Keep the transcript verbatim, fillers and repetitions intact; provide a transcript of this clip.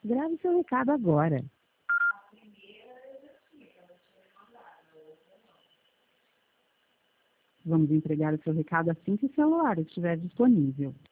Grave seu recado agora. Vamos entregar o seu recado assim que o celular estiver disponível.